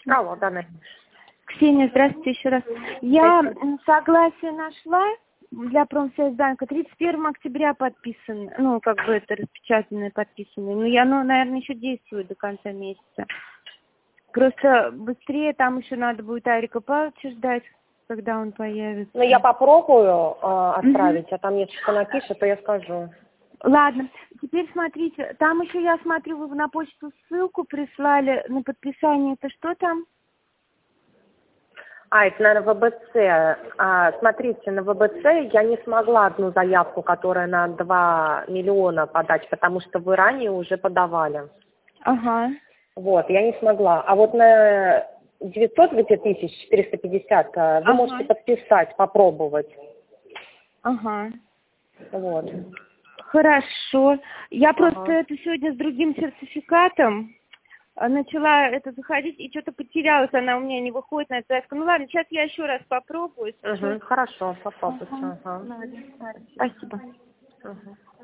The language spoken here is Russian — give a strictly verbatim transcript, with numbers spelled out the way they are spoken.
Алло, да, Надя. Ксения, здравствуйте еще раз. Я согласие нашла для Промсвязьбанка. тридцать первого октября подписан, ну, как бы это распечатанное, подписанное. Ну, я, ну, наверное, еще действует до конца месяца. Просто быстрее там еще надо будет Арика Павловича ждать, когда он появится. Ну, я попробую э, отправить, Угу. а там если что напишет, то я скажу. Ладно, теперь смотрите, там еще, я смотрю, вы на почту ссылку прислали на подписание. Это что там? А, это, наверное, ВБЦ. А, смотрите, на ВБЦ я не смогла одну заявку, которая на два миллиона подать, потому что вы ранее уже подавали. Ага. Вот, я не смогла. А вот на девятьсот где тысяч четыреста пятьдесят вы Ага. можете подписать, попробовать. Ага. Вот. Хорошо. Я Ага. просто это сегодня с другим сертификатом начала это заходить, и что-то потерялась, она у меня не выходит на эту заявку. Ну ладно, сейчас я еще раз попробую. Угу, хорошо, попробуйте. Ага. Ага. Ладно, спасибо. Угу.